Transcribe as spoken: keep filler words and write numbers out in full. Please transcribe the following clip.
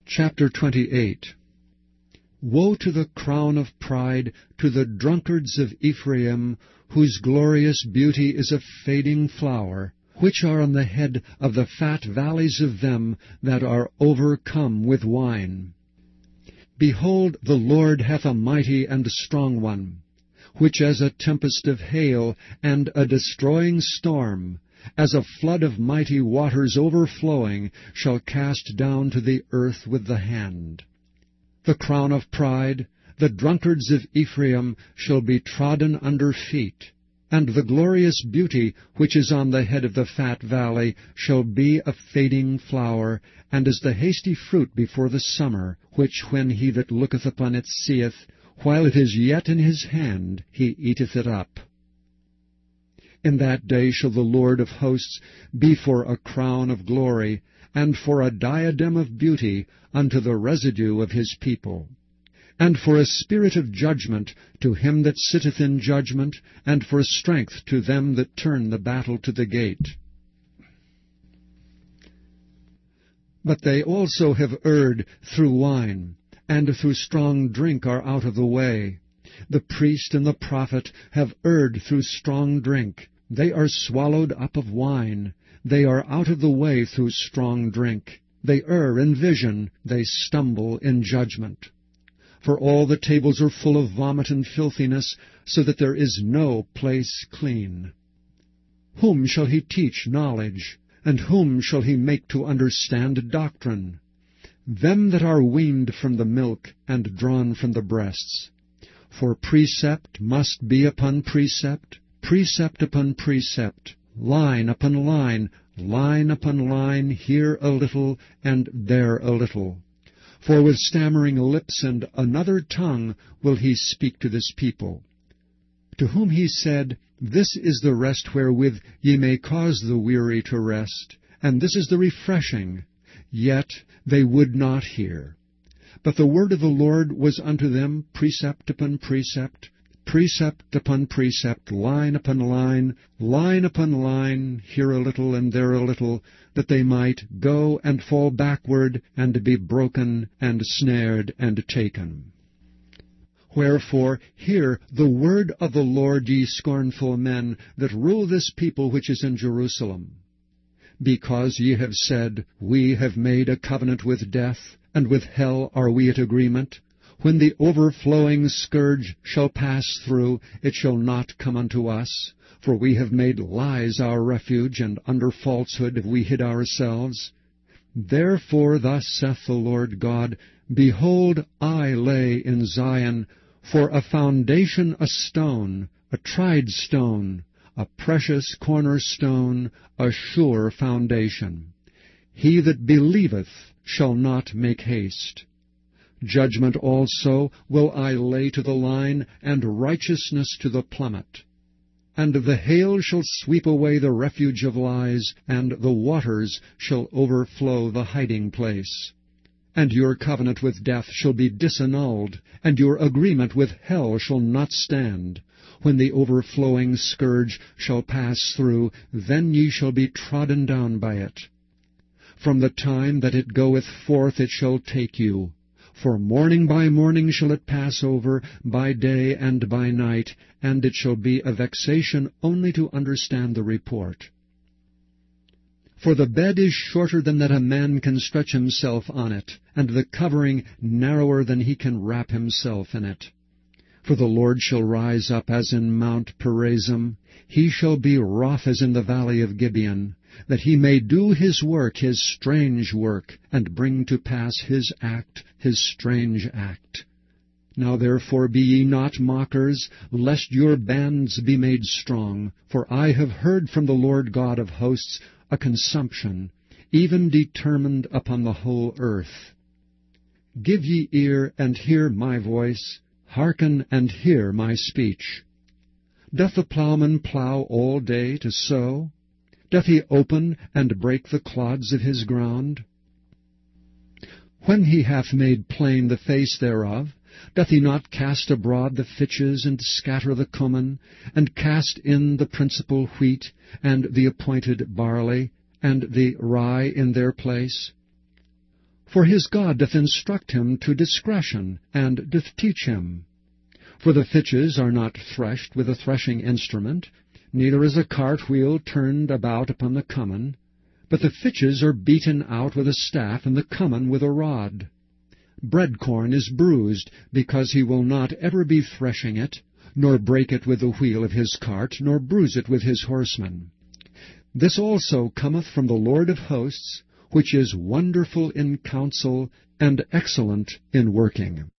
Chapter twenty-eight. Woe to the crown of pride, to the drunkards of Ephraim, whose glorious beauty is a fading flower, which are on the head of the fat valleys of them that are overcome with wine. Behold, the Lord hath a mighty and strong one, which as a tempest of hail and a destroying storm, as a flood of mighty waters overflowing, shall cast down to the earth with the hand. The crown of pride, the drunkards of Ephraim, shall be trodden under feet, and the glorious beauty which is on the head of the fat valley shall be a fading flower, and as the hasty fruit before the summer, which when he that looketh upon it seeth, while it is yet in his hand, he eateth it up. In that day shall the Lord of hosts be for a crown of glory, and for a diadem of beauty unto the residue of his people, and for a spirit of judgment to him that sitteth in judgment, and for strength to them that turn the battle to the gate. But they also have erred through wine, and through strong drink are out of the way. The priest and the prophet have erred through strong drink. They are swallowed up of wine. They are out of the way through strong drink. They err in vision. They stumble in judgment. For all the tables are full of vomit and filthiness, so that there is no place clean. Whom shall he teach knowledge? And whom shall he make to understand doctrine? Them that are weaned from the milk and drawn from the breasts. For precept must be upon precept, precept upon precept, line upon line, line upon line, here a little, and there a little. For with stammering lips and another tongue will he speak to this people. To whom he said, This is the rest wherewith ye may cause the weary to rest, and this is the refreshing. Yet they would not hear. But the word of the Lord was unto them precept upon precept, precept upon precept, line upon line, line upon line, here a little and there a little, that they might go and fall backward, and be broken, and snared, and taken. Wherefore, hear the word of the Lord, ye scornful men, that rule this people which is in Jerusalem. Because ye have said, We have made a covenant with death, and with hell are we at agreement. When the overflowing scourge shall pass through, it shall not come unto us. For we have made lies our refuge, and under falsehood have we hid ourselves. Therefore thus saith the Lord God, Behold, I lay in Zion for a foundation a stone, a tried stone, a precious cornerstone, a sure foundation. He that believeth shall not make haste. Judgment also will I lay to the line, and righteousness to the plummet. And the hail shall sweep away the refuge of lies, and the waters shall overflow the hiding place. And your covenant with death shall be disannulled, and your agreement with hell shall not stand. When the overflowing scourge shall pass through, then ye shall be trodden down by it. From the time that it goeth forth it shall take you. For morning by morning shall it pass over, by day and by night, and it shall be a vexation only to understand the report. For the bed is shorter than that a man can stretch himself on it, and the covering narrower than he can wrap himself in it. For the Lord shall rise up as in Mount Perazim, he shall be wroth as in the valley of Gibeon, that he may do his work, his strange work, and bring to pass his act, his strange act. Now therefore be ye not mockers, lest your bands be made strong. For I have heard from the Lord God of hosts a consumption, even determined upon the whole earth. Give ye ear, and hear my voice. Hearken, and hear my speech. Doth the plowman plow all day to sow? Doth he open and break the clods of his ground? When he hath made plain the face thereof, doth he not cast abroad the fitches, and scatter the cummin, and cast in the principal wheat, and the appointed barley, and the rye in their place? For his God doth instruct him to discretion, and doth teach him. For the fitches are not threshed with a threshing instrument, neither is a cartwheel turned about upon the cummin, but the fitches are beaten out with a staff, and the cummin with a rod. Bread corn is bruised, because he will not ever be threshing it, nor break it with the wheel of his cart, nor bruise it with his horsemen. This also cometh from the Lord of hosts, which is wonderful in counsel, and excellent in working.